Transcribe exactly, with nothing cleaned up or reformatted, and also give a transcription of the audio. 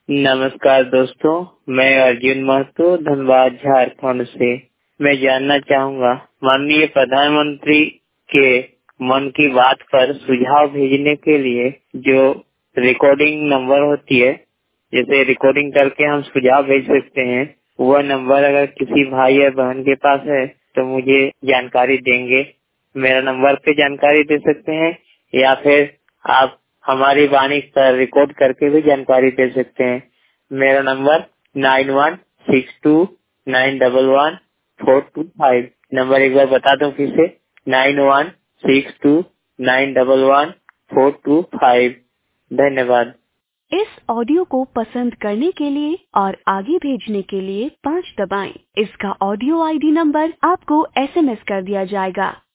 नमस्कार दोस्तों, मैं अर्जुन महतो धनबाद झारखंड से। मैं जानना चाहूँगा माननीय प्रधानमंत्री के मन की बात पर सुझाव भेजने के लिए जो रिकॉर्डिंग नंबर होती है, जैसे रिकॉर्डिंग करके हम सुझाव भेज सकते हैं, वह नंबर अगर किसी भाई या बहन के पास है तो मुझे जानकारी देंगे। मेरा नंबर पे जानकारी दे सकते हैं या फिर आप हमारी वाणी पर रिकॉर्ड करके भी जानकारी दे सकते हैं। मेरा number nine one six two nine double one four two five. Number एक बार बता दूं फिर से, nine one six two nine double one four two five. धन्यवाद। इस ऑडियो को पसंद करने के लिए और आगे भेजने के लिए पाँच दबाएं। इसका ऑडियो आईडी नंबर आपको एसएमएस कर दिया जाएगा।